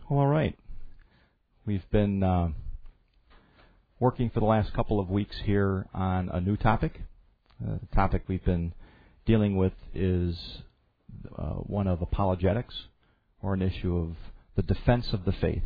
All right. We've been working for the last couple of weeks here on a new topic. The topic we've been dealing with is one of apologetics, or an issue of the defense of the faith.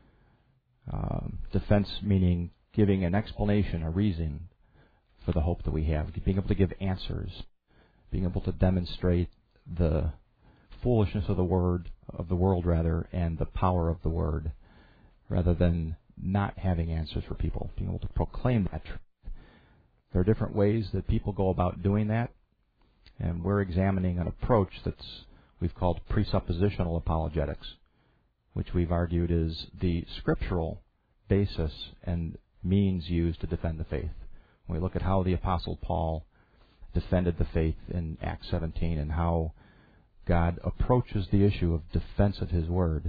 Defense meaning giving an explanation, a reason for the hope that we have, being able to give answers, being able to demonstrate the foolishness of the world, and the power of the word, rather than not having answers for people, being able to proclaim that truth. There are different ways that people go about doing that, and we're examining an approach we've called presuppositional apologetics, which we've argued is the scriptural basis and means used to defend the faith. When we look at how the Apostle Paul defended the faith in Acts 17 and how God approaches the issue of defense of His Word,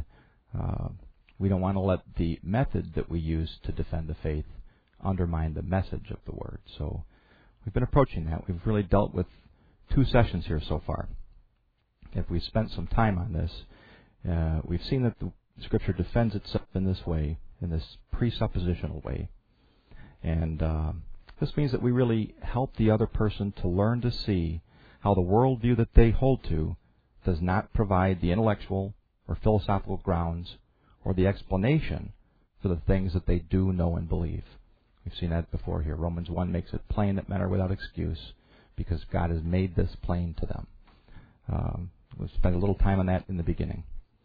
we don't want to let the method that we use to defend the faith undermine the message of the Word. So we've been approaching that. We've really dealt with 2 sessions here so far. If we spent some time on this, we've seen that the Scripture defends itself in this way, in this presuppositional way. And this means that we really help the other person to learn to see how the worldview that they hold to does not provide the intellectual or philosophical grounds or the explanation for the things that they do know and believe. We've seen that before here. Romans 1 makes it plain that men are without excuse because God has made this plain to them. We'll spend a little time on that in the beginning.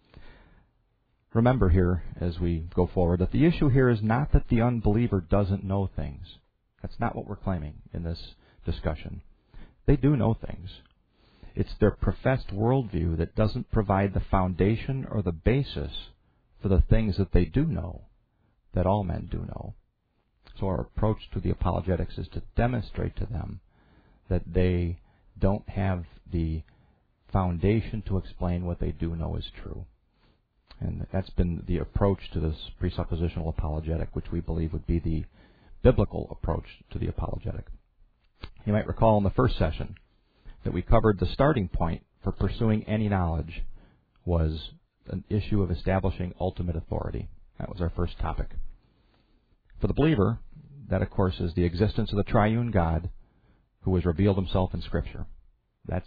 Remember here, as we go forward, that the issue here is not that the unbeliever doesn't know things. That's not what we're claiming in this discussion. They do know things. It's their professed worldview that doesn't provide the foundation or the basis for the things that they do know, that all men do know. So our approach to the apologetics is to demonstrate to them that they don't have the foundation to explain what they do know is true. And that's been the approach to this presuppositional apologetic, which we believe would be the biblical approach to the apologetic. You might recall in the first session that we covered the starting point for pursuing any knowledge was an issue of establishing ultimate authority. That was our first topic. For the believer, that of course is the existence of the triune God who has revealed Himself in Scripture. That's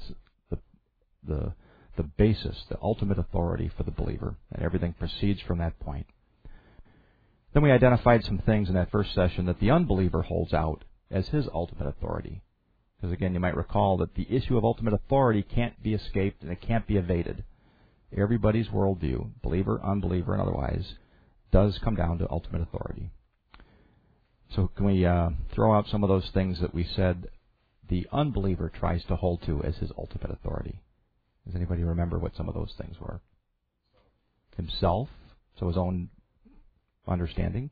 the basis, the ultimate authority for the believer, and everything proceeds from that point. Then we identified some things in that first session that the unbeliever holds out as his ultimate authority. Because again, you might recall that the issue of ultimate authority can't be escaped and it can't be evaded. Everybody's worldview, believer, unbeliever, and otherwise, does come down to ultimate authority. So can we throw out some of those things that we said the unbeliever tries to hold to as his ultimate authority? Does anybody remember what some of those things were? Himself, so his own understanding.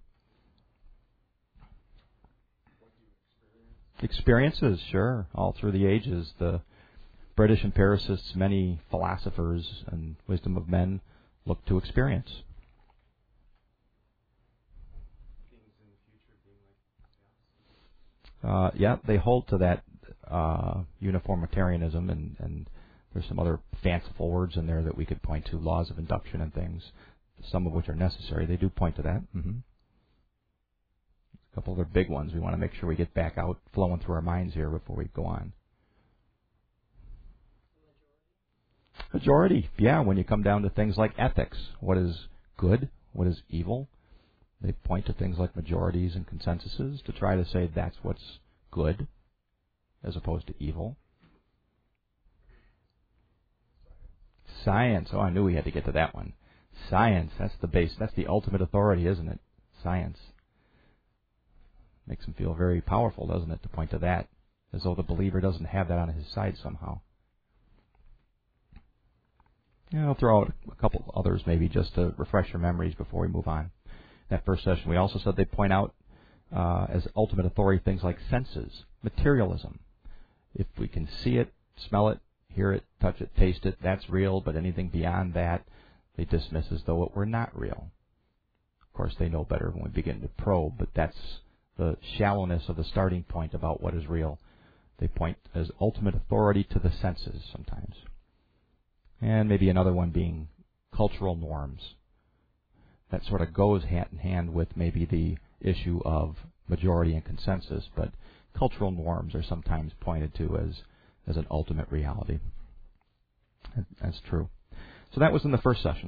Experiences, sure, all through the ages. The British empiricists, many philosophers and wisdom of men look to experience. They hold to that uniformitarianism, and there's some other fanciful words in there that we could point to, laws of induction and things, some of which are necessary. They do point to that. A couple other big ones we want to make sure we get back out flowing through our minds here before we go on. Majority, yeah, when you come down to things like ethics, what is good, what is evil, they point to things like majorities and consensuses to try to say that's what's good as opposed to evil. Science, I knew we had to get to that one. Science, that's the base, that's the ultimate authority, isn't it? Science. Makes him feel very powerful, doesn't it, to point to that, as though the believer doesn't have that on his side somehow. Yeah, I'll throw out a couple others maybe just to refresh your memories before we move on. In that first session, we also said they point out as ultimate authority things like senses, materialism. If we can see it, smell it, hear it, touch it, taste it, that's real, but anything beyond that, they dismiss as though it were not real. Of course, they know better when we begin to probe, but that's the shallowness of the starting point about what is real. They point as ultimate authority to the senses sometimes. And maybe another one being cultural norms. that sort of goes hand in hand with maybe the issue of majority and consensus, but cultural norms are sometimes pointed to as an ultimate reality. That's true. So that was in the first session.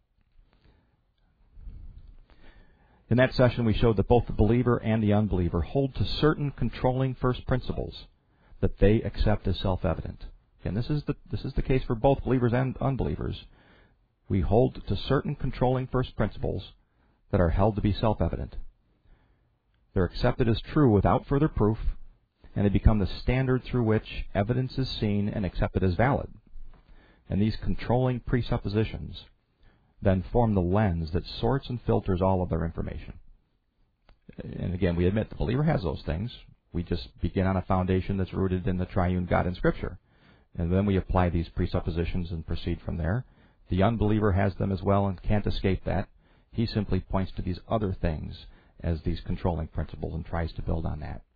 In that session, we showed that both the believer and the unbeliever hold to certain controlling first principles that they accept as self-evident. And this is the case for both believers and unbelievers. We hold to certain controlling first principles that are held to be self-evident. They're accepted as true without further proof, and they become the standard through which evidence is seen and accepted as valid. And these controlling presuppositions then form the lens that sorts and filters all of their information. And again, we admit the believer has those things. We just begin on a foundation that's rooted in the triune God in Scripture. And then we apply these presuppositions and proceed from there. The unbeliever has them as well and can't escape that. He simply points to these other things as these controlling principles and tries to build on that.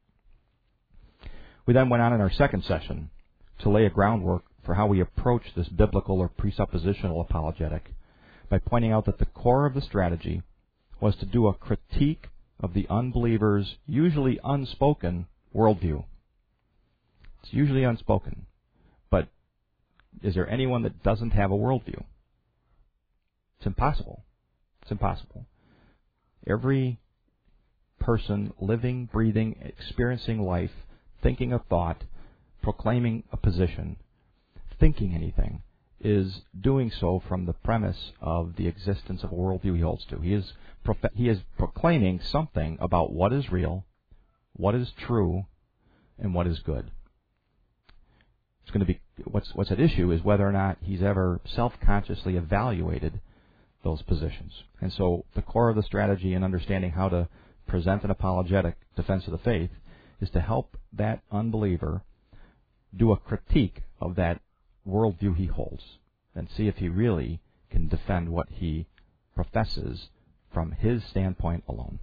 We then went on in our second session to lay a groundwork for how we approach this biblical or presuppositional apologetic by pointing out that the core of the strategy was to do a critique of the unbeliever's usually unspoken worldview. It's usually unspoken. But is there anyone that doesn't have a worldview? It's impossible. It's impossible. Every person living, breathing, experiencing life, thinking a thought, proclaiming a position, thinking anything, is doing so from the premise of the existence of a worldview he holds to. He is proclaiming something about what is real, what is true, and what is good. It's going to be what's at issue is whether or not he's ever self-consciously evaluated those positions. And so the core of the strategy in understanding how to present an apologetic defense of the faith is to help that unbeliever do a critique of that worldview he holds and see if he really can defend what he professes from his standpoint alone.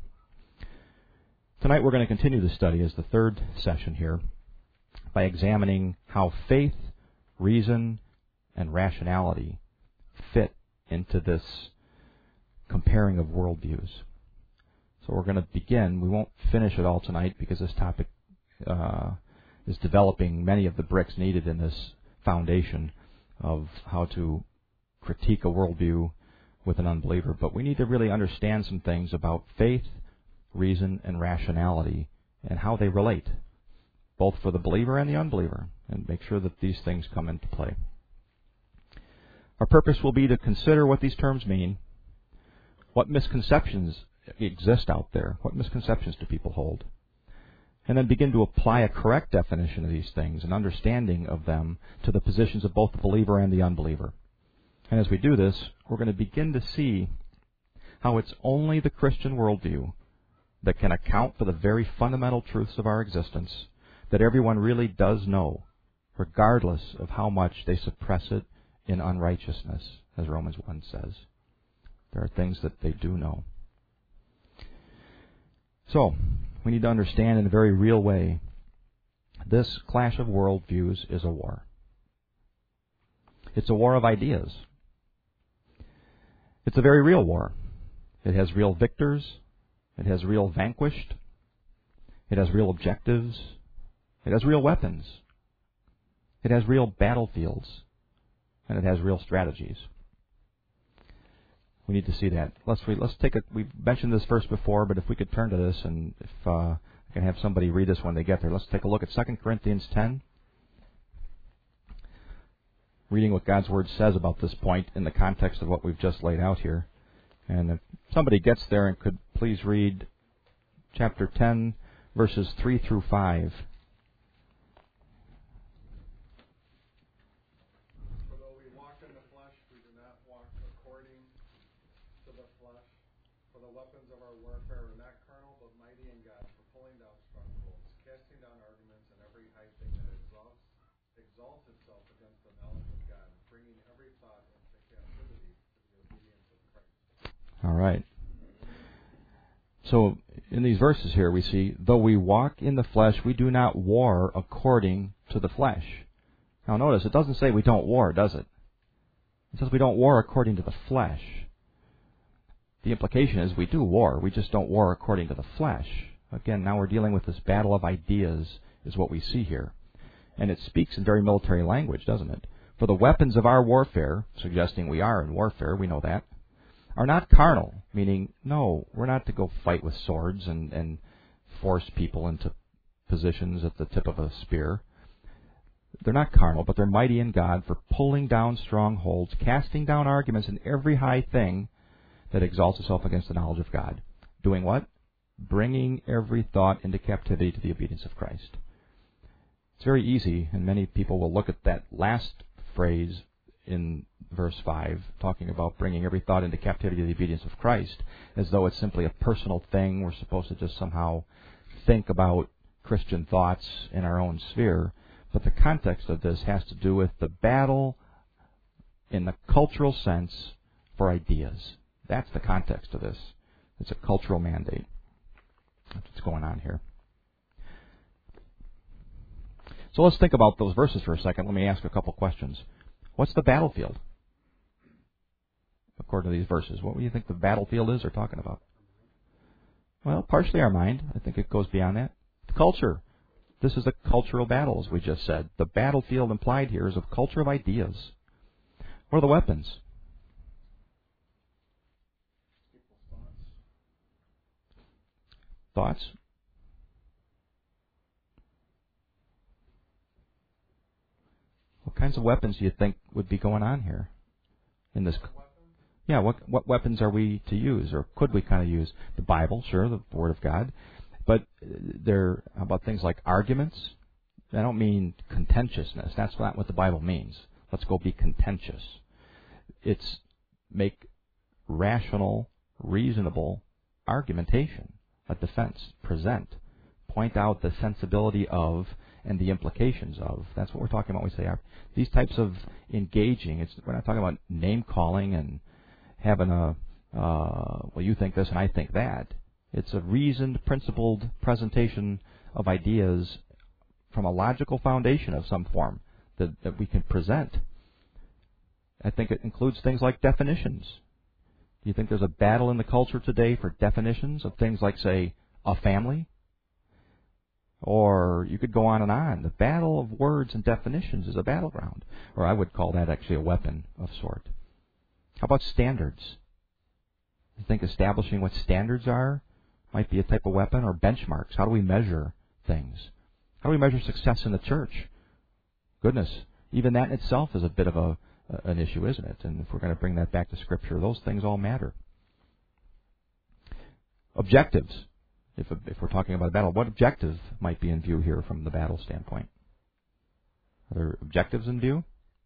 Tonight we're going to continue the study as the third session here by examining how faith, reason, and rationality fit into this comparing of worldviews. So we're going to begin. We won't finish it all tonight because this topic is developing many of the bricks needed in this foundation of how to critique a worldview with an unbeliever. But we need to really understand some things about faith, reason, and rationality and how they relate, both for the believer and the unbeliever, and make sure that these things come into play. Our purpose will be to consider what these terms mean, what misconceptions exist out there, what misconceptions do people hold, and then begin to apply a correct definition of these things and understanding of them to the positions of both the believer and the unbeliever. And as we do this, we're going to begin to see how it's only the Christian worldview that can account for the very fundamental truths of our existence that everyone really does know, regardless of how much they suppress it in unrighteousness, as Romans 1 says. There are things that they do know. So, we need to understand in a very real way, this clash of worldviews is a war. It's a war of ideas. It's a very real war. It has real victors. It has real vanquished. It has real objectives. It has real weapons. It has real battlefields. And it has real strategies. We need to see that. Let's take it. We've mentioned this verse before, but if we could turn to this, and if I can have somebody read this when they get there, let's take a look at 2 Corinthians 10. Reading what God's Word says about this point in the context of what we've just laid out here. And if somebody gets there and could please read chapter 10, verses 3 through 5. All right. So in these verses here we see, though we walk in the flesh, we do not war according to the flesh. Now notice, it doesn't say we don't war, does it? It says we don't war according to the flesh. The implication is we do war. We just don't war according to the flesh. Again, now we're dealing with this battle of ideas is what we see here. And it speaks in very military language, doesn't it? For the weapons of our warfare, suggesting we are in warfare, we know that, are not carnal, meaning, no, we're not to go fight with swords and force people into positions at the tip of a spear. They're not carnal, but they're mighty in God for pulling down strongholds, casting down arguments and every high thing that exalts itself against the knowledge of God. Doing what? Bringing every thought into captivity to the obedience of Christ. It's very easy, and many people will look at that last phrase in verse 5, talking about bringing every thought into captivity to the obedience of Christ, as though it's simply a personal thing. We're supposed to just somehow think about Christian thoughts in our own sphere. But the context of this has to do with the battle in the cultural sense for ideas. That's the context of this. It's a cultural mandate. That's what's going on here. So let's think about those verses for a second. Let me ask a couple questions. What's the battlefield? According to these verses, what do you think the battlefield is they're talking about? Well, partially our mind. I think it goes beyond that. The culture. This is a cultural battle, as we just said. The battlefield implied here is a culture of ideas. What are the weapons? Thoughts? What kinds of weapons do you think would be going on here? In this? Yeah, what weapons are we to use, or could we kind of use? The Bible, sure, the Word of God. But how about things like arguments? I don't mean contentiousness. That's not what the Bible means. Let's go be contentious. It's make rational, reasonable argumentation, a defense, present, point out the sensibility of and the implications of. That's what we're talking about when we say these types of engaging. We're not talking about name calling and having well, you think this and I think that. It's a reasoned, principled presentation of ideas from a logical foundation of some form that we can present. I think it includes things like definitions. Do you think there's a battle in the culture today for definitions of things like, say, a family? Or you could go on and on. The battle of words and definitions is a battleground. Or I would call that actually a weapon of sort. How about standards? You think establishing what standards are might be a type of weapon, or benchmarks. How do we measure things? How do we measure success in the church? Goodness, even that in itself is a bit of an issue, isn't it? And if we're going to bring that back to Scripture, those things all matter. Objectives. If we're talking about a battle, what objective might be in view here from the battle standpoint? Are there objectives in view?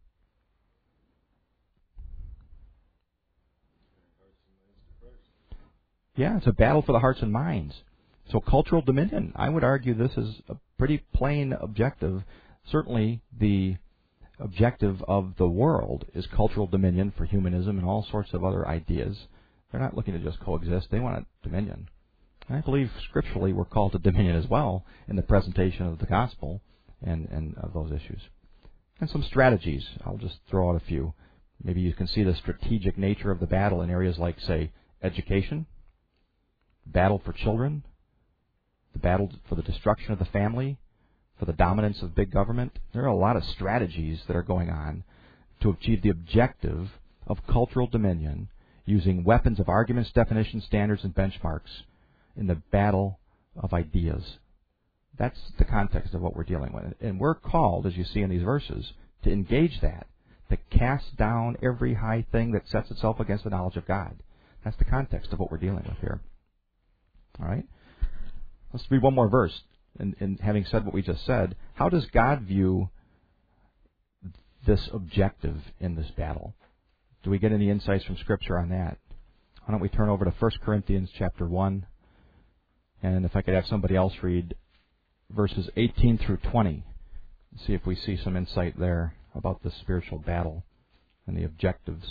Yeah, it's a battle for the hearts and minds. So cultural dominion, I would argue this is a pretty plain objective. Certainly the objective of the world is cultural dominion for humanism and all sorts of other ideas. They're not looking to just coexist. They want dominion. And I believe scripturally we're called to dominion as well in the presentation of the gospel and of those issues. And some strategies. I'll just throw out a few. Maybe you can see the strategic nature of the battle in areas like, say, education, battle for children, the battle for the destruction of the family, for the dominance of big government. There are a lot of strategies that are going on to achieve the objective of cultural dominion using weapons of arguments, definitions, standards, and benchmarks in the battle of ideas. That's the context of what we're dealing with. And we're called, as you see in these verses, to engage that, to cast down every high thing that sets itself against the knowledge of God. That's the context of what we're dealing with here. All right? Let's read one more verse. And having said what we just said, how does God view this objective in this battle? Do we get any insights from Scripture on that? Why don't we turn over to 1 Corinthians chapter 1, and if I could have somebody else read verses 18 through 20, see if we see some insight there about the spiritual battle and the objectives.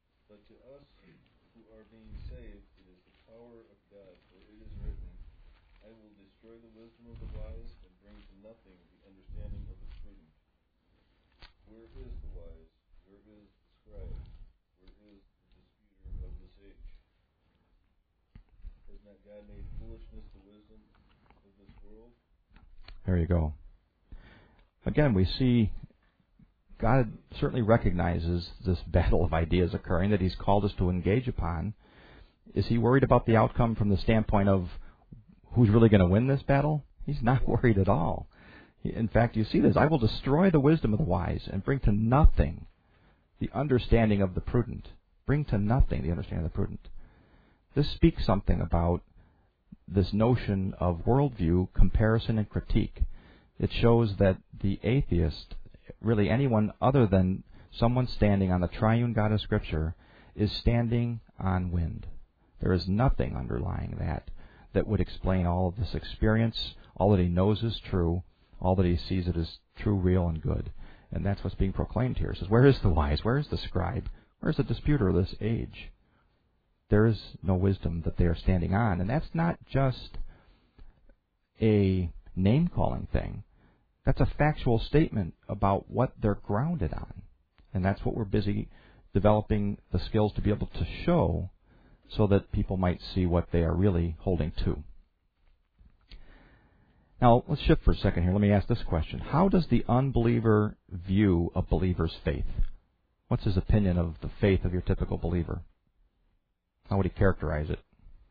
But to us who are being saved, it is the power of God. For it is written, I will destroy the wisdom of the wise and bring to nothing the understanding of the prudent. Where is the wise? Where is the scribe? Where is the disputer of this age? Has not God made foolishness the wisdom of this world? There you go. Again, we see God certainly recognizes this battle of ideas occurring that He's called us to engage upon. Is He worried about the outcome from the standpoint of who's really going to win this battle? He's not worried at all. In fact, you see this. I will destroy the wisdom of the wise and bring to nothing the understanding of the prudent. Bring to nothing the understanding of the prudent. This speaks something about this notion of worldview, comparison, and critique. It shows that the atheist, really anyone other than someone standing on the triune God of Scripture, is standing on wind. There is nothing underlying that would explain all of this experience, all that he knows is true, all that he sees it as true, real, and good. And that's what's being proclaimed here. It says, where is the wise? Where is the scribe? Where is the disputer of this age? There is no wisdom that they are standing on. And that's not just a name-calling thing. That's a factual statement about what they're grounded on. And that's what we're busy developing the skills to be able to show so that people might see what they are really holding to. Now, let's shift for a second here. Let me ask this question. How does the unbeliever view a believer's faith? What's his opinion of the faith of your typical believer? How would he characterize it?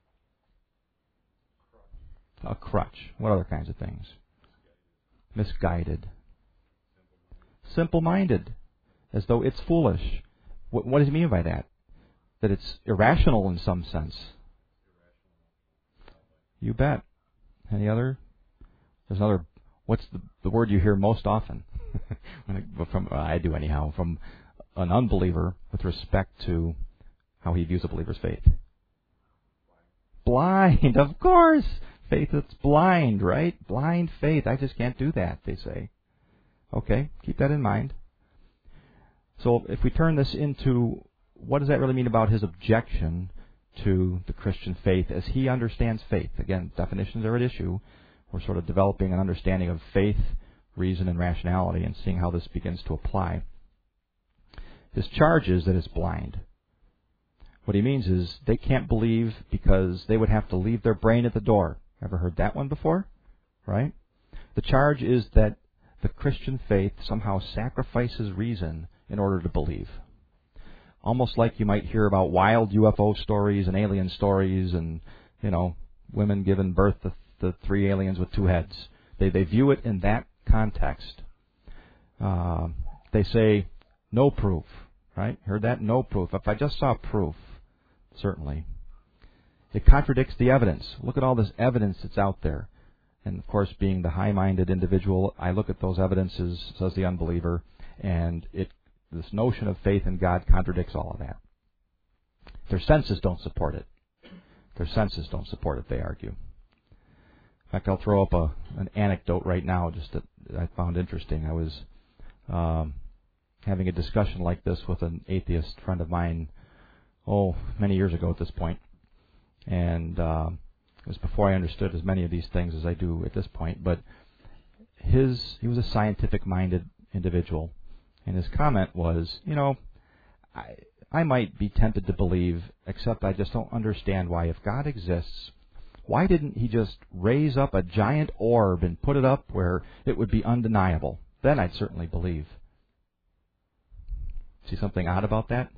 A crutch. What other kinds of things? Misguided. Simple-minded. As though it's foolish. What does he mean by that? That it's irrational in some sense. You bet. Any other? There's another. What's the word you hear most often? I do anyhow. From an unbeliever with respect to how he views a believer's faith. Blind, of course. Faith that's blind, right? Blind faith. I just can't do that, they say. Okay, keep that in mind. So if we turn this into what does that really mean about his objection to the Christian faith as he understands faith? Again, definitions are at issue. We're sort of developing an understanding of faith, reason, and rationality and seeing how this begins to apply. His charge is that it's blind. What he means is they can't believe because they would have to leave their brain at the door. Ever heard that one before? Right? The charge is that the Christian faith somehow sacrifices reason in order to believe. Almost like you might hear about wild UFO stories and alien stories and, women giving birth to 3 aliens with 2 heads. They view it in that context. They say, no proof, right? Heard that? No proof. If I just saw proof, certainly. It contradicts the evidence. Look at all this evidence that's out there. And, of course, being the high-minded individual, I look at those evidences, says the unbeliever, and this notion of faith in God contradicts all of that. Their senses don't support it. Their senses don't support it, they argue. In fact, I'll throw up an anecdote right now just that I found interesting. I was having a discussion like this with an atheist friend of mine, many years ago at this point. And it was before I understood as many of these things as I do at this point. But he was a scientific-minded individual. And his comment was, I might be tempted to believe, except I just don't understand why. If God exists, why didn't he just raise up a giant orb and put it up where it would be undeniable? Then I'd certainly believe. See something odd about that?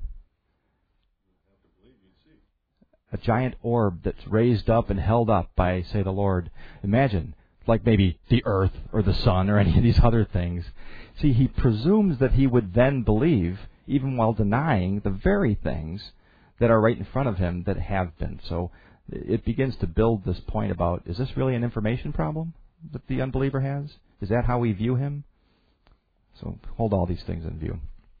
A giant orb that's raised up and held up by, say, the Lord. Imagine, like maybe the earth or the sun or any of these other things. See, he presumes that he would then believe, even while denying the very things that are right in front of him that have been. So it begins to build this point about, is this really an information problem that the unbeliever has? Is that how we view him? So hold all these things in view.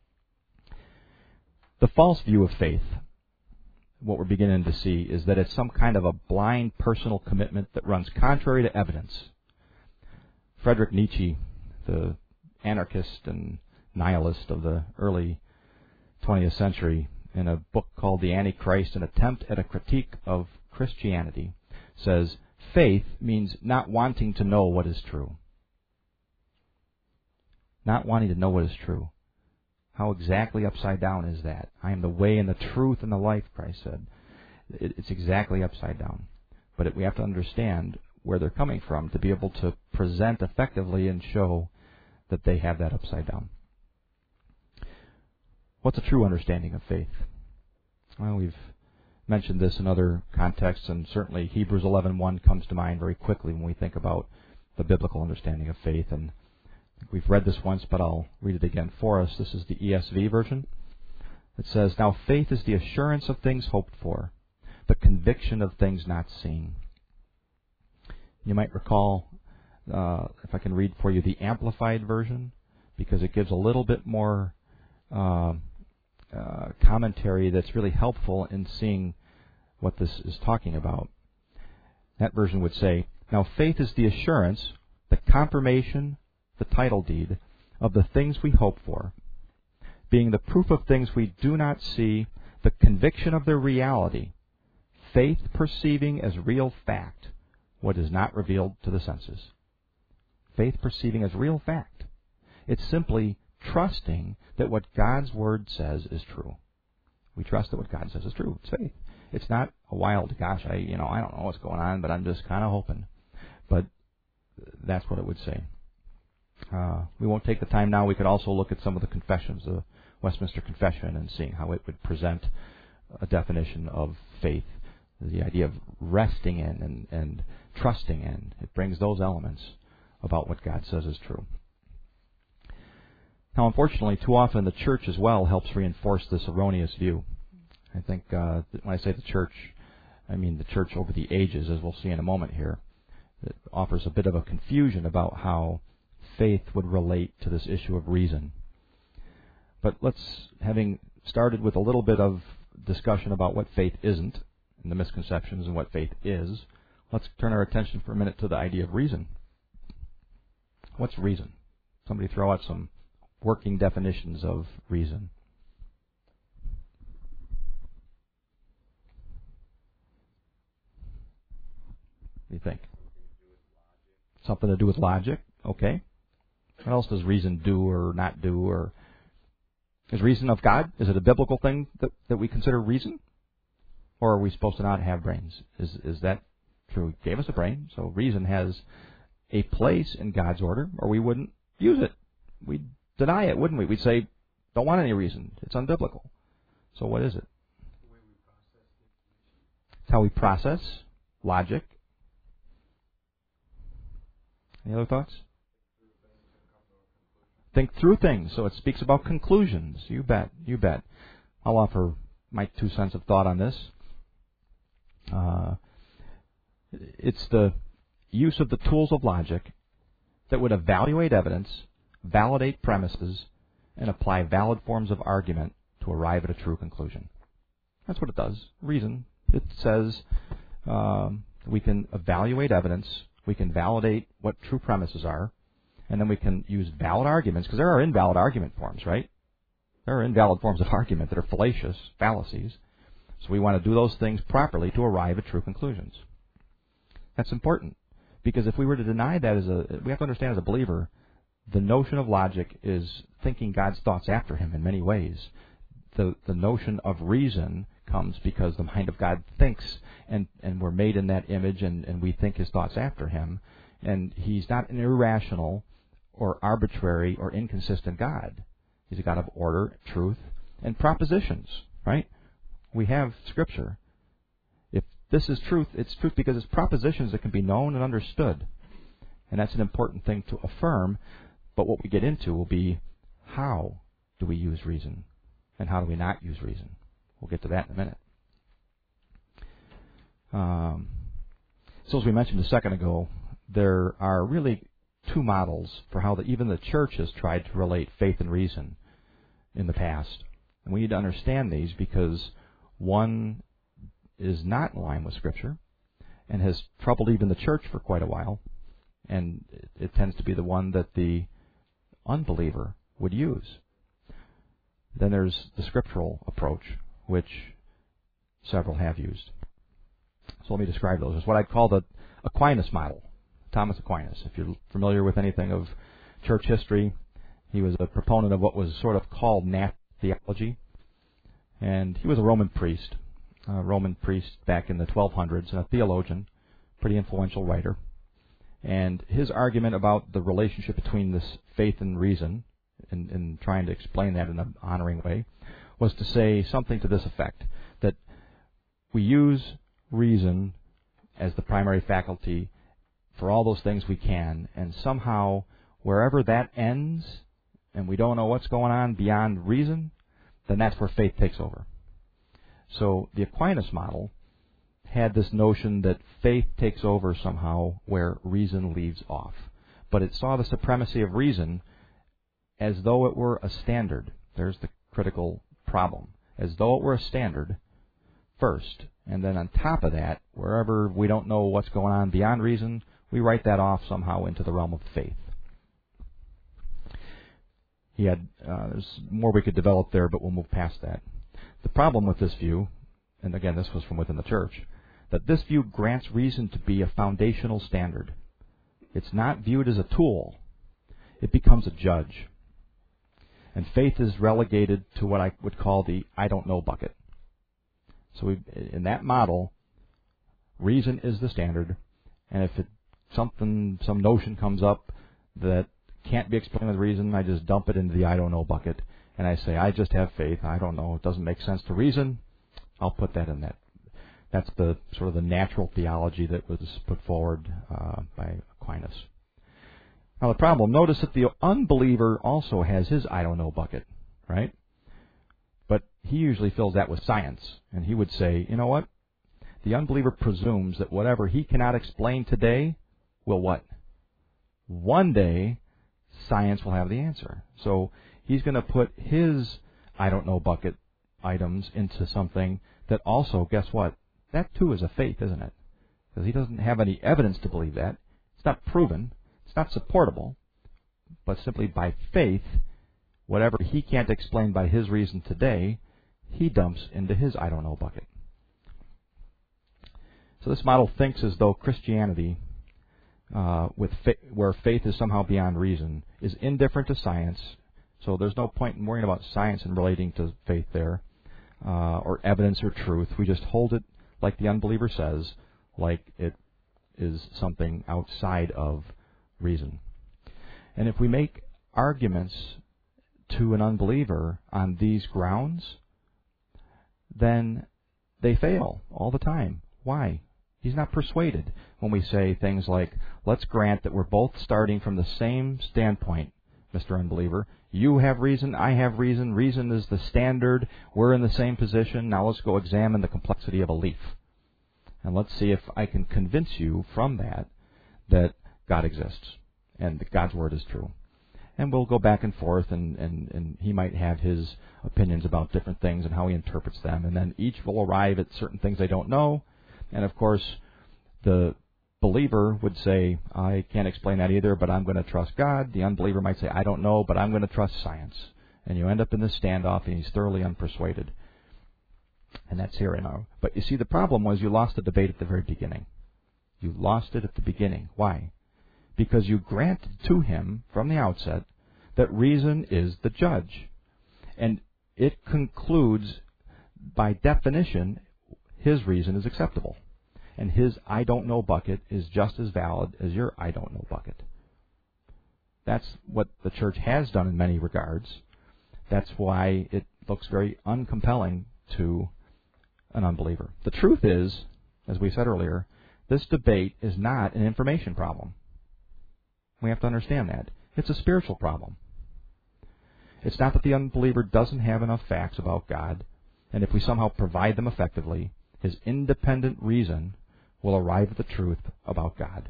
The false view of faith, what we're beginning to see, is that it's some kind of a blind personal commitment that runs contrary to evidence. Friedrich Nietzsche, the anarchist and nihilist of the early 20th century, in a book called The Antichrist, an attempt at a critique of Christianity, says, faith means not wanting to know what is true. Not wanting to know what is true. How exactly upside down is that? I am the way and the truth and the life, Christ said. It's exactly upside down. But we have to understand where they're coming from to be able to present effectively and show that they have that upside down. What's a true understanding of faith? Well, we've mentioned this in other contexts, and certainly Hebrews 11:1 comes to mind very quickly when we think about the biblical understanding of faith. And we've read this once, but I'll read it again for us. This is the ESV version. It says, "Now faith is the assurance of things hoped for, the conviction of things not seen." You might recall, if I can read for you, the Amplified version, because it gives a little bit more commentary that's really helpful in seeing what this is talking about. That version would say, "Now faith is the assurance, the confirmation, the title deed of the things we hope for, being the proof of things we do not see, the conviction of their reality, faith perceiving as real fact what is not revealed to the senses." Faith perceiving as real fact. It's simply trusting that what God's Word says is true. We trust that what God says is true. It's faith. It's not a wild, gosh, I don't know what's going on, but I'm just kind of hoping. But that's what it would say. We won't take the time now. We could also look at some of the confessions, the Westminster Confession, and seeing how it would present a definition of faith. The idea of resting in and trusting in. It brings those elements about what God says is true. Now, unfortunately, too often the church as well helps reinforce this erroneous view. I think when I say the church, I mean the church over the ages, as we'll see in a moment here. It offers a bit of a confusion about how faith would relate to this issue of reason. But having started with a little bit of discussion about what faith isn't, and the misconceptions and what faith is, let's turn our attention for a minute to the idea of reason. What's reason? Somebody throw out some working definitions of reason. What do you think? Something to do with logic? Okay. What else does reason do or not do? Or is reason of God? Is it a biblical thing that we consider reason? Or are we supposed to not have brains? Is that true? He gave us a brain, so reason has a place in God's order, or we wouldn't use it. We'd deny it, wouldn't we? We'd say, don't want any reason. It's unbiblical. So what is it? It's how we process logic. Any other thoughts? Think through things. So it speaks about conclusions. You bet. I'll offer my 2 cents of thought on this. It's the use of the tools of logic that would evaluate evidence, validate premises, and apply valid forms of argument to arrive at a true conclusion. That's what it does. Reason. It says we can evaluate evidence, we can validate what true premises are, and then we can use valid arguments, because there are invalid argument forms, right? There are invalid forms of argument that are fallacious, fallacies. So we want to do those things properly to arrive at true conclusions. That's important, because if we were to deny that we have to understand as a believer, the notion of logic is thinking God's thoughts after Him in many ways. The notion of reason comes because the mind of God thinks, and we're made in that image, and we think His thoughts after Him. And He's not an irrational or arbitrary or inconsistent God. He's a God of order, truth, and propositions, right? We have Scripture. If this is truth, it's truth because it's propositions that can be known and understood. And that's an important thing to affirm. But what we get into will be, how do we use reason? And how do we not use reason? We'll get to that in a minute. So as we mentioned a second ago, there are really two models for how even the church has tried to relate faith and reason in the past. And we need to understand these because one is not in line with Scripture and has troubled even the church for quite a while. And it tends to be the one that the unbeliever would use. Then there's the scriptural approach, which several have used. So let me describe those. It's what I'd call the Aquinas model, Thomas Aquinas. If you're familiar with anything of church history, he was a proponent of what was sort of called natural theology. And he was a Roman priest back in the 1200s, and a theologian, pretty influential writer. And his argument about the relationship between this faith and reason, in trying to explain that in an honoring way, was to say something to this effect, that we use reason as the primary faculty for all those things we can, and somehow, wherever that ends, and we don't know what's going on beyond reason, then that's where faith takes over. So the Aquinas model had this notion that faith takes over somehow where reason leaves off. But it saw the supremacy of reason as though it were a standard. There's the critical problem. As though it were a standard first. And then on top of that, wherever we don't know what's going on beyond reason, we write that off somehow into the realm of faith. He had there's more we could develop there, but we'll move past that. The problem with this view, and again this was from within the church, that this view grants reason to be a foundational standard. It's not viewed as a tool. It becomes a judge. And faith is relegated to what I would call the I don't know bucket. So in that model, reason is the standard, and if some notion comes up that can't be explained with reason, I just dump it into the I don't know bucket, and I say, I just have faith, I don't know, it doesn't make sense to reason, I'll put that in that. That's the sort of the natural theology that was put forward by Aquinas. Now the problem, notice that the unbeliever also has his I don't know bucket, right? But he usually fills that with science, and he would say, you know what? The unbeliever presumes that whatever he cannot explain today will what? One day, science will have the answer. So he's going to put his I don't know bucket items into something that also, guess what? That too is a faith, isn't it? Because he doesn't have any evidence to believe that. It's not proven. It's not supportable. But simply by faith, whatever he can't explain by his reason today, he dumps into his I don't know bucket. So this model thinks as though Christianity, where faith is somehow beyond reason, is indifferent to science. So there's no point in worrying about science and relating to faith there, or evidence or truth. We just hold it like the unbeliever says, like it is something outside of reason. And if we make arguments to an unbeliever on these grounds, then they fail all the time. Why? He's not persuaded when we say things like, let's grant that we're both starting from the same standpoint, Mr. Unbeliever. You have reason, I have reason. Reason is the standard. We're in the same position. Now let's go examine the complexity of a leaf. And let's see if I can convince you from that God exists and that God's Word is true. And we'll go back and forth, and he might have his opinions about different things and how he interprets them. And then each will arrive at certain things they don't know. And, of course, the believer would say, I can't explain that either, but I'm going to trust God. The unbeliever might say, I don't know, but I'm going to trust science. And you end up in this standoff, and he's thoroughly unpersuaded. And that's here and now. But you see, the problem was you lost the debate at the very beginning. You lost it at the beginning. Why? Because you granted to him from the outset that reason is the judge. And it concludes, by definition, his reason is acceptable. And his I don't know bucket is just as valid as your I don't know bucket. That's what the church has done in many regards. That's why it looks very uncompelling to an unbeliever. The truth is, as we said earlier, this debate is not an information problem. We have to understand that. It's a spiritual problem. It's not that the unbeliever doesn't have enough facts about God, and if we somehow provide them effectively, his independent reason will arrive at the truth about God.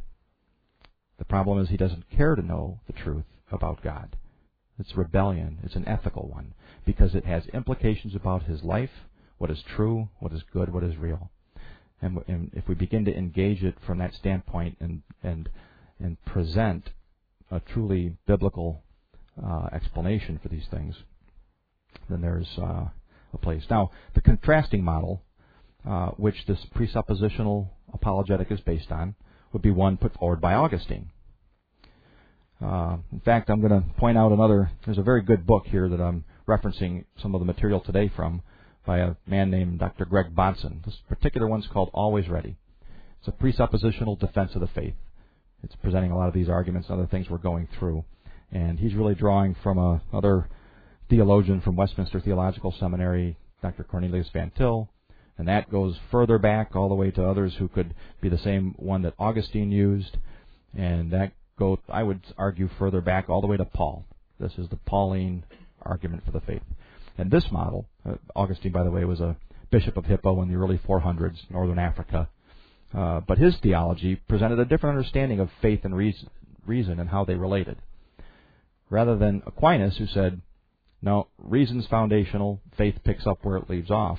The problem is he doesn't care to know the truth about God. It's rebellion. It's an ethical one, because it has implications about his life, what is true, what is good, what is real. And if we begin to engage it from that standpoint and present a truly biblical explanation for these things, then there's a place. Now, the contrasting model which this presuppositional apologetic is based on, would be one put forward by Augustine. In fact, I'm going to point out there's a very good book here that I'm referencing some of the material today from by a man named Dr. Greg Bahnsen. This particular one's called Always Ready. It's a presuppositional defense of the faith. It's presenting a lot of these arguments and other things we're going through. And he's really drawing from another theologian from Westminster Theological Seminary, Dr. Cornelius Van Til, and that goes further back all the way to others who could be the same one that Augustine used, and that goes, I would argue, further back all the way to Paul. This is the Pauline argument for the faith. And this model, Augustine, by the way, was a bishop of Hippo in the early 400s, northern Africa, but his theology presented a different understanding of faith and reason and how they related. Rather than Aquinas, who said, no, reason's foundational, faith picks up where it leaves off.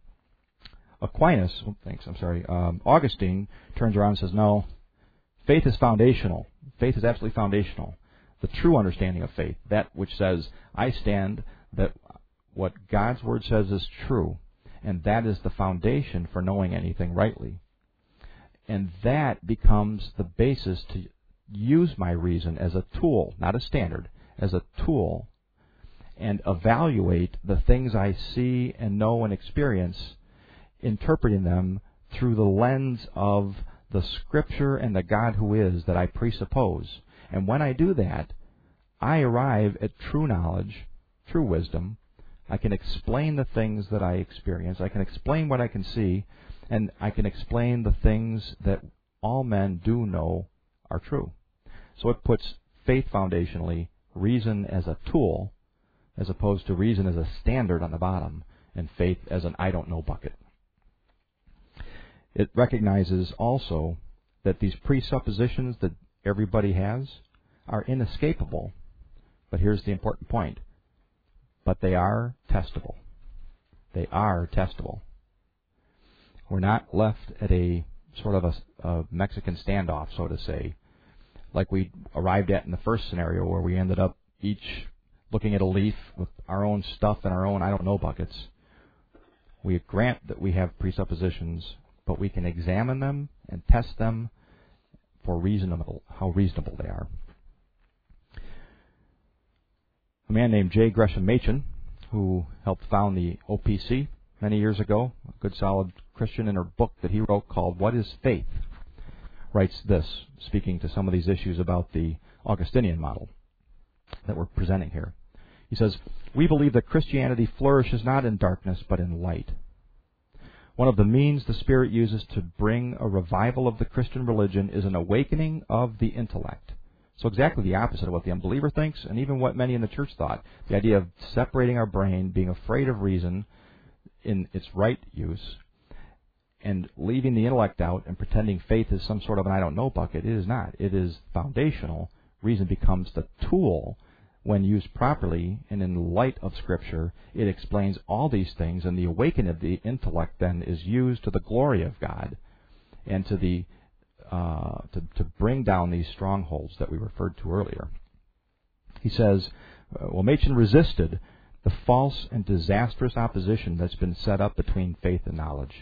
Augustine turns around and says, no, faith is foundational. Faith is absolutely foundational. The true understanding of faith, that which says, I stand that what God's Word says is true, and that is the foundation for knowing anything rightly. And that becomes the basis to use my reason as a tool, not a standard, as a tool, and evaluate the things I see and know and experience, interpreting them through the lens of the Scripture and the God who is that I presuppose. And when I do that, I arrive at true knowledge, true wisdom. I can explain the things that I experience. I can explain what I can see, and I can explain the things that all men do know are true. So it puts faith foundationally, reason as a tool, as opposed to reason as a standard on the bottom, and faith as an I don't know bucket. It recognizes also that these presuppositions that everybody has are inescapable. But here's the important point. But they are testable. They are testable. We're not left at a sort of a Mexican standoff, so to say, like we arrived at in the first scenario where we ended up each looking at a leaf with our own stuff and our own I don't know buckets. We grant that we have presuppositions, but we can examine them and test them for how reasonable they are. A man named J. Gresham Machen, who helped found the OPC many years ago, a good solid Christian, in a book that he wrote called What is Faith?, writes this, speaking to some of these issues about the Augustinian model that we're presenting here. He says, we believe that Christianity flourishes not in darkness but in light. One of the means the Spirit uses to bring a revival of the Christian religion is an awakening of the intellect. So exactly the opposite of what the unbeliever thinks, and even what many in the church thought. The idea of separating our brain, being afraid of reason in its right use, and leaving the intellect out and pretending faith is some sort of an I don't know bucket. It is not. It is foundational. Reason becomes the tool when used properly, and in light of Scripture, it explains all these things, and the awakening of the intellect then is used to the glory of God and to the to bring down these strongholds that we referred to earlier. He says, Machen resisted the false and disastrous opposition that's been set up between faith and knowledge.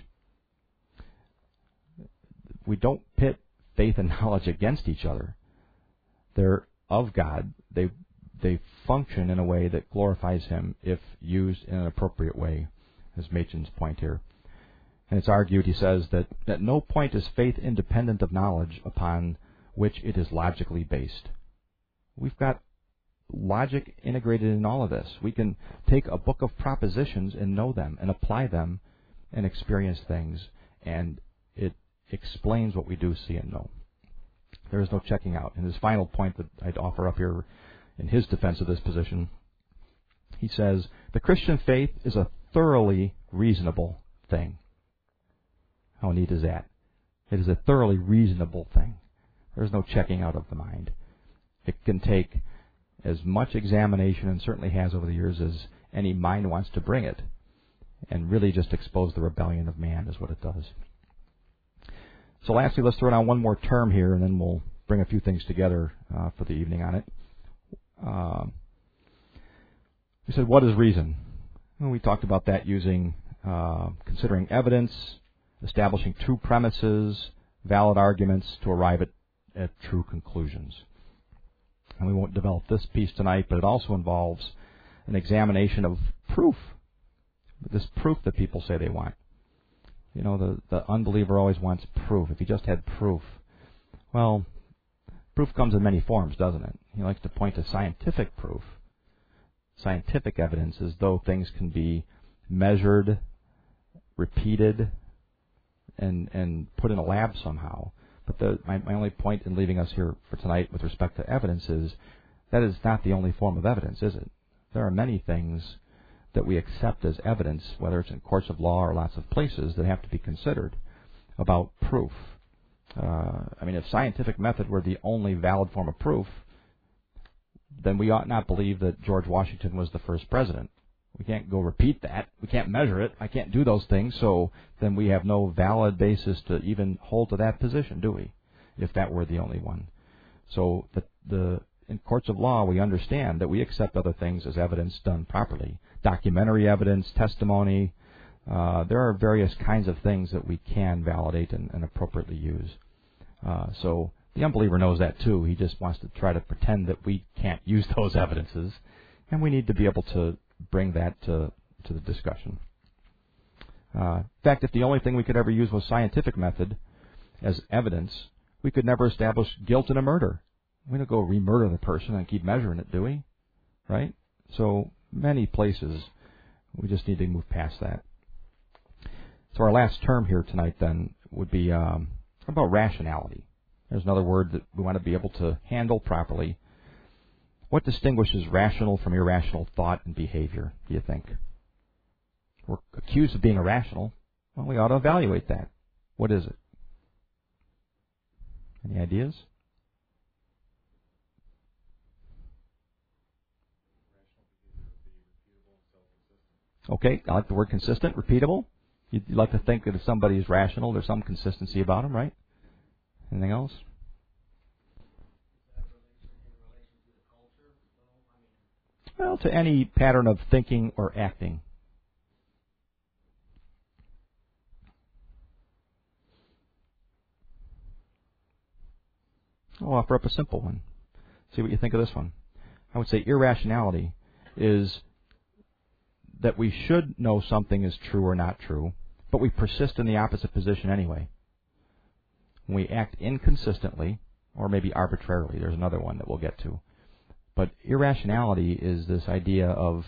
We don't pit faith and knowledge against each other. They're of God. They function in a way that glorifies Him if used in an appropriate way, as Machen's point here. And it's argued, he says, that at no point is faith independent of knowledge upon which it is logically based. We've got logic integrated in all of this. We can take a book of propositions and know them and apply them and experience things, and it explains what we do see and know. There is no checking out. And his final point that I'd offer up here in his defense of this position, he says, the Christian faith is a thoroughly reasonable thing. How neat is that? It is a thoroughly reasonable thing. There's no checking out of the mind. It can take as much examination, and certainly has over the years, as any mind wants to bring it, and really just expose the rebellion of man is what it does. So lastly, let's throw down one more term here, and then we'll bring a few things together for the evening on it. We said, what is reason? Well, we talked about that using considering evidence, establishing true premises, valid arguments to arrive at true conclusions. And we won't develop this piece tonight, but it also involves an examination of proof, this proof that people say they want. You know, the unbeliever always wants proof. If he just had proof. Well, proof comes in many forms, doesn't it? He likes to point to scientific proof. Scientific evidence as though things can be measured, repeated, and put in a lab somehow. But my only point in leaving us here for tonight with respect to evidence is that is not the only form of evidence, is it? There are many things that we accept as evidence, whether it's in courts of law or lots of places, that have to be considered about proof. If scientific method were the only valid form of proof, then we ought not believe that George Washington was the first president. We can't go repeat that. We can't measure it. I can't do those things, so then we have no valid basis to even hold to that position, do we, if that were the only one? So in courts of law, we understand that we accept other things as evidence done properly. Documentary evidence, testimony. There are various kinds of things that we can validate and appropriately use. So the unbeliever knows that too. He just wants to try to pretend that we can't use those evidences, and we need to be able to bring that to the discussion. In fact, if the only thing we could ever use was scientific method as evidence, we could never establish guilt in a murder. We don't go re-murder the person and keep measuring it, do we? Right? So many places we just need to move past that. So our last term here tonight then would be about rationality. There's another word that we want to be able to handle properly. What distinguishes rational from irrational thought and behavior, do you think? We're accused of being irrational. Well, we ought to evaluate that. What is it? Any ideas? Okay, I like the word consistent, repeatable. You'd like to think that if somebody is rational, there's some consistency about them, right? Anything else? Well, to any pattern of thinking or acting. I'll offer up a simple one. See what you think of this one. I would say irrationality is that we should know something is true or not true, but we persist in the opposite position anyway. When we act inconsistently, or maybe arbitrarily, there's another one that we'll get to. But irrationality is this idea of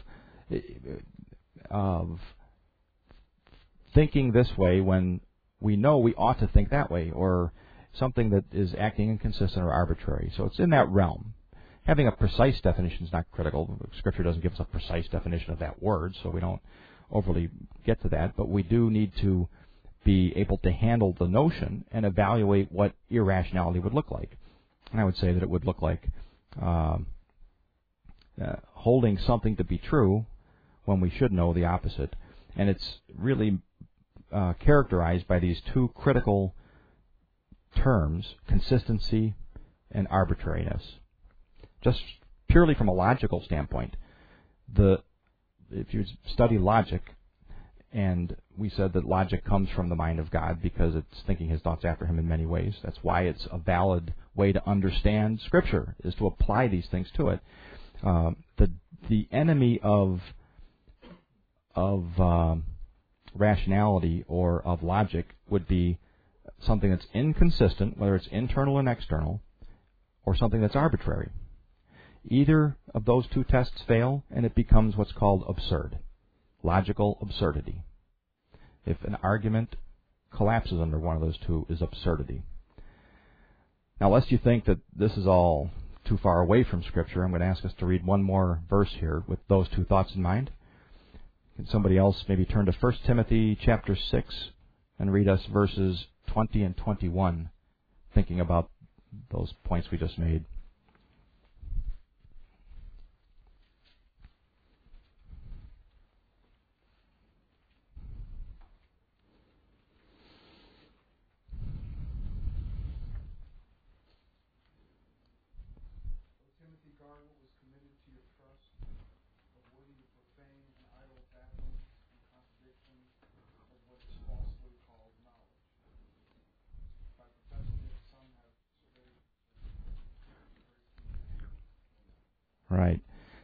thinking this way when we know we ought to think that way, or something that is acting inconsistent or arbitrary. So it's in that realm. Having a precise definition is not critical. Scripture doesn't give us a precise definition of that word, so we don't overly get to that. But we do need to be able to handle the notion and evaluate what irrationality would look like. And I would say that it would look like holding something to be true when we should know the opposite. And it's really characterized by these two critical terms, consistency and arbitrariness. Just purely from a logical standpoint, if you study logic, and we said that logic comes from the mind of God because it's thinking His thoughts after Him in many ways. That's why it's a valid way to understand Scripture, is to apply these things to it. The enemy of rationality or of logic would be something that's inconsistent, whether it's internal and external, or something that's arbitrary. Either of those two tests fail, and it becomes what's called absurd. Logical absurdity. If an argument collapses under one of those two, is absurdity. Now, lest you think that this is all too far away from Scripture, I'm going to ask us to read one more verse here with those two thoughts in mind. Can somebody else maybe turn to 1 Timothy chapter 6 and read us verses 20 and 21, thinking about those points we just made.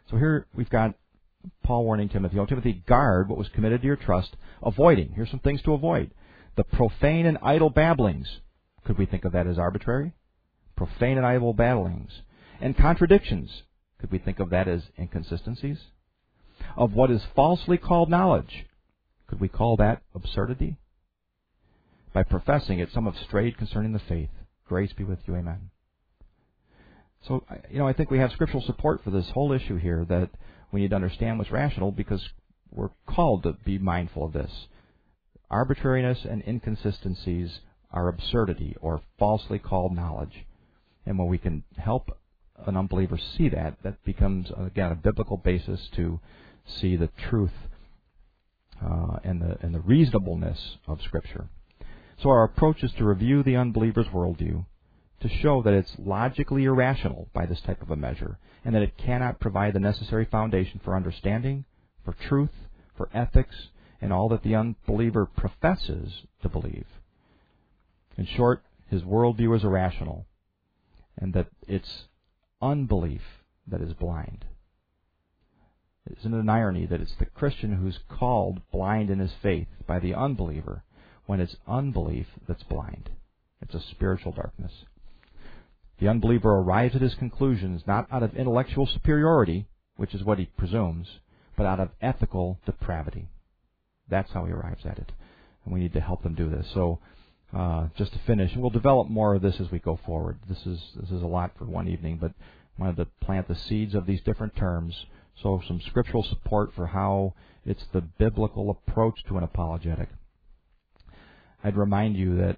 So here we've got Paul warning Timothy, "O Timothy, guard what was committed to your trust, avoiding." Here's some things to avoid. "The profane and idle babblings." Could we think of that as arbitrary? Profane and idle babblings. "And contradictions." Could we think of that as inconsistencies? "Of what is falsely called knowledge." Could we call that absurdity? "By professing it, some have strayed concerning the faith. Grace be with you. Amen." So, I think we have scriptural support for this whole issue here, that we need to understand what's rational, because we're called to be mindful of this. Arbitrariness and inconsistencies are absurdity, or falsely called knowledge. And when we can help an unbeliever see that, that becomes, again, a biblical basis to see the truth and the reasonableness of Scripture. So our approach is to review the unbeliever's worldview, to show that it's logically irrational by this type of a measure, and that it cannot provide the necessary foundation for understanding, for truth, for ethics, and all that the unbeliever professes to believe. In short, his worldview is irrational, and that it's unbelief that is blind. Isn't it an irony that it's the Christian who's called blind in his faith by the unbeliever, when it's unbelief that's blind? It's a spiritual darkness. The unbeliever arrives at his conclusions not out of intellectual superiority, which is what he presumes, but out of ethical depravity. That's how he arrives at it. And we need to help them do this. So, just to finish, and we'll develop more of this as we go forward. This is a lot for one evening, but I wanted to plant the seeds of these different terms, so some scriptural support for how it's the biblical approach to an apologetic. I'd remind you that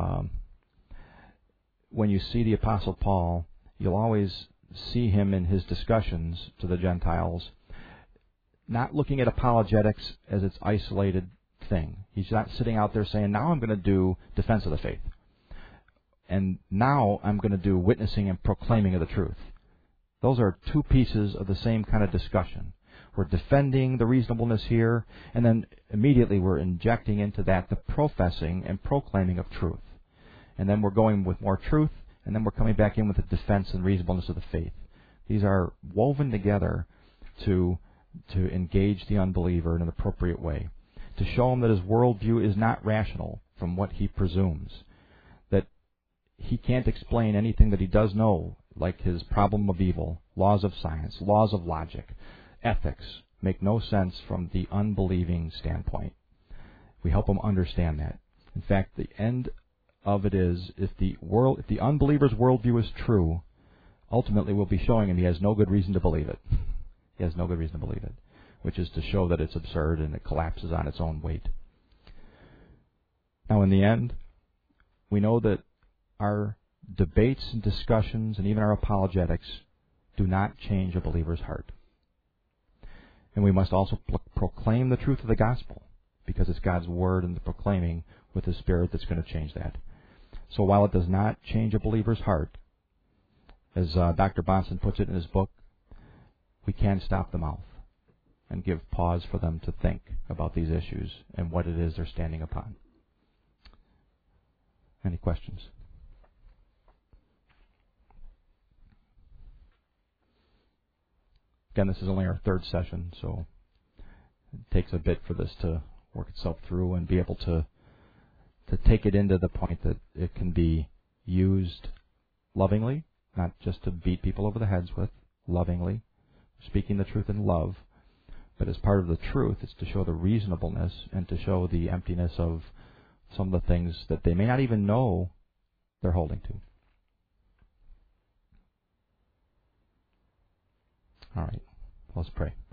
when you see the Apostle Paul, you'll always see him in his discussions to the Gentiles not looking at apologetics as its isolated thing. He's not sitting out there saying, now I'm going to do defense of the faith, and now I'm going to do witnessing and proclaiming of the truth. Those are two pieces of the same kind of discussion. We're defending the reasonableness here, and then immediately we're injecting into that the professing and proclaiming of truth. And then we're going with more truth, and then we're coming back in with the defense and reasonableness of the faith. These are woven together to engage the unbeliever in an appropriate way, to show him that his worldview is not rational from what he presumes, that he can't explain anything that he does know, like his problem of evil, laws of science, laws of logic, ethics, make no sense from the unbelieving standpoint. We help him understand that. In fact, the end of it is, if the unbeliever's worldview is true, ultimately we'll be showing him he has no good reason to believe it. He has no good reason to believe it, which is to show that it's absurd and it collapses on its own weight. Now, in the end, we know that our debates and discussions and even our apologetics do not change a believer's heart. And we must also proclaim the truth of the gospel, because it's God's word and the proclaiming with His Spirit that's going to change that. So while it does not change a believer's heart, as Dr. Bahnsen puts it in his book, we can stop the mouth and give pause for them to think about these issues and what it is they're standing upon. Any questions? Again, this is only our third session, so it takes a bit for this to work itself through and be able to take it into the point that it can be used lovingly, not just to beat people over the heads with, lovingly, speaking the truth in love, but as part of the truth, it's to show the reasonableness and to show the emptiness of some of the things that they may not even know they're holding to. All right, let's pray.